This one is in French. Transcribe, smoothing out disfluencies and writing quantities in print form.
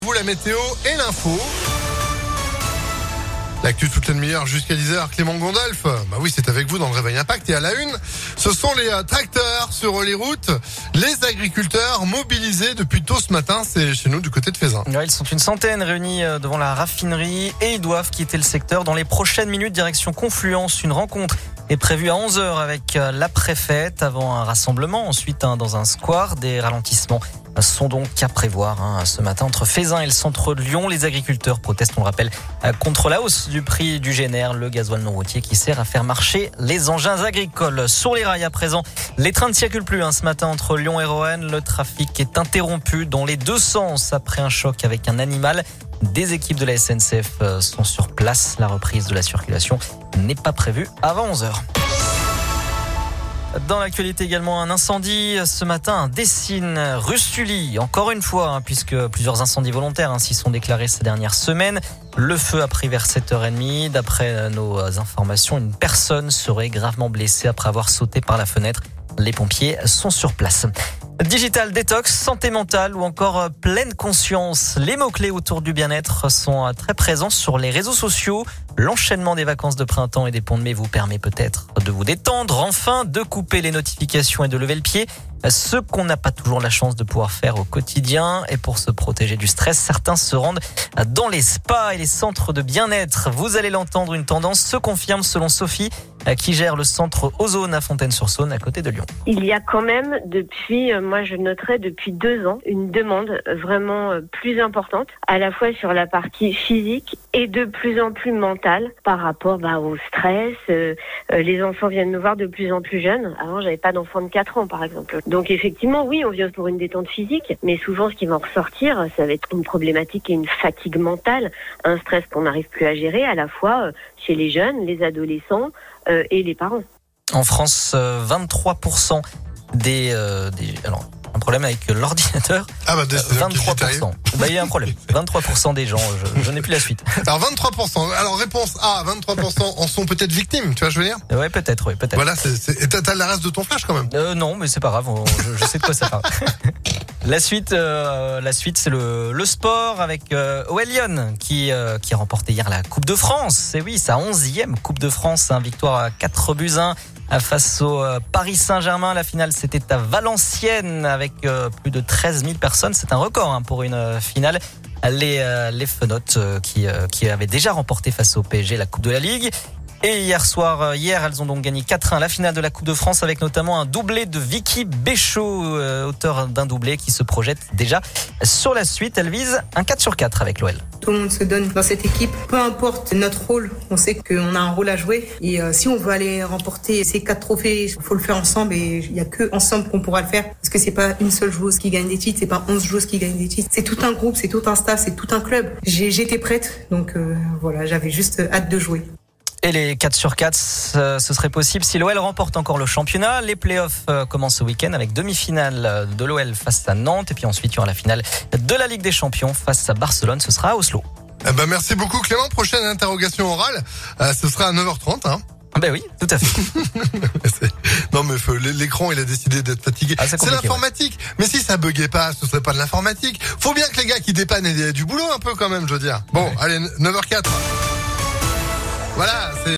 Vous la météo et l'info. L'actu toute la demi-heure jusqu'à 10h, Clément Gondolf. Bah oui, c'est avec vous dans le Réveil Impact. Et à la une, ce sont les tracteurs sur les routes. Les agriculteurs mobilisés depuis tôt ce matin, c'est chez nous du côté de Feyzin. Ouais, ils sont une centaine réunis devant la raffinerie et ils doivent quitter le secteur dans les prochaines minutes direction Confluence. Une rencontre est prévue à 11h avec la préfète avant un rassemblement. Ensuite, dans un square, des ralentissements sont donc à prévoir ce matin entre Feyzin et le centre de Lyon. Les agriculteurs protestent, on le rappelle, contre la hausse du prix du GNR, le gasoil non routier qui sert à faire marcher les engins agricoles. Sur les rails à présent, les trains ne circulent plus ce matin entre Lyon et Roanne. Le trafic est interrompu dans les deux sens après un choc avec un animal. Des équipes de la SNCF sont sur place. La reprise de la circulation n'est pas prévue avant 11h. Dans l'actualité également, un incendie ce matin, Dessines, Rustully, encore une fois, puisque plusieurs incendies volontaires s'y sont déclarés ces dernières semaines. Le feu a pris vers 7h30. D'après nos informations, une personne serait gravement blessée après avoir sauté par la fenêtre. Les pompiers sont sur place. Digital détox, santé mentale ou encore pleine conscience. Les mots-clés autour du bien-être sont très présents sur les réseaux sociaux. L'enchaînement des vacances de printemps et des ponts de mai vous permet peut-être de vous détendre, enfin de couper les notifications et de lever le pied. Ce qu'on n'a pas toujours la chance de pouvoir faire au quotidien. Et pour se protéger du stress, certains se rendent dans les spas et les centres de bien-être. Vous allez l'entendre, une tendance se confirme selon Sophie, qui gère le centre Ozone à Fontaine-sur-Saône, à côté de Lyon. Il y a quand même moi je noterais depuis 2 ans, une demande vraiment plus importante, à la fois sur la partie physique et de plus en plus mentale par rapport au stress. Les enfants viennent me voir de plus en plus jeunes. Avant, j'avais pas d'enfant de 4 ans, par exemple. Donc effectivement, oui, on vient pour une détente physique, mais souvent ce qui va en ressortir, ça va être une problématique et une fatigue mentale, un stress qu'on n'arrive plus à gérer, à la fois chez les jeunes, les adolescents et les parents. En France, 23% alors, un problème avec l'ordinateur. 23%. Il y a un problème. 23% des gens, je n'ai plus la suite. Alors 23%. Alors réponse A, 23% en sont peut-être victimes, tu vois, je veux dire. Ouais, peut-être. Voilà, et t'as la reste de ton flash quand même. Non, mais c'est pas grave. Je sais de quoi ça parle. La suite, c'est le sport avec OL Lyon qui a remporté hier la Coupe de France. Et oui, sa 11e Coupe de France, victoire à 4-1 face au Paris Saint-Germain. La finale, c'était à Valenciennes avec plus de 13 000 personnes. C'est un record pour une finale. Les Fenotes qui avaient déjà remporté face au PSG la Coupe de la Ligue. Et hier, elles ont donc gagné 4-1 la finale de la Coupe de France avec notamment un doublé de Vicky Béchot, auteur d'un doublé qui se projette déjà sur la suite. Elle vise un 4/4 avec l'OL. Tout le monde se donne dans cette équipe. Peu importe notre rôle, on sait qu'on a un rôle à jouer. Et si on veut aller remporter ces 4 trophées, il faut le faire ensemble. Et il n'y a que ensemble qu'on pourra le faire. Parce que c'est pas une seule joueuse qui gagne des titres, c'est pas 11 joueuses qui gagnent des titres. C'est tout un groupe, c'est tout un staff, c'est tout un club. J'étais prête, donc voilà, j'avais juste hâte de jouer. Et les 4/4, ce serait possible si l'OL remporte encore le championnat. Les playoffs commencent ce week-end avec demi-finale de l'OL face à Nantes. Et puis ensuite, il y aura la finale de la Ligue des Champions face à Barcelone. Ce sera à Oslo. Merci beaucoup Clément. Prochaine interrogation orale, ce sera à 9h30. Oui, tout à fait. Non mais l'écran il a décidé d'être fatigué. C'est l'informatique. Ouais. Mais si ça buguait pas, ce serait pas de l'informatique. Faut bien que les gars qui dépannent aient du boulot un peu quand même, je veux dire. Bon, allez, 9h04. Voilà, c'est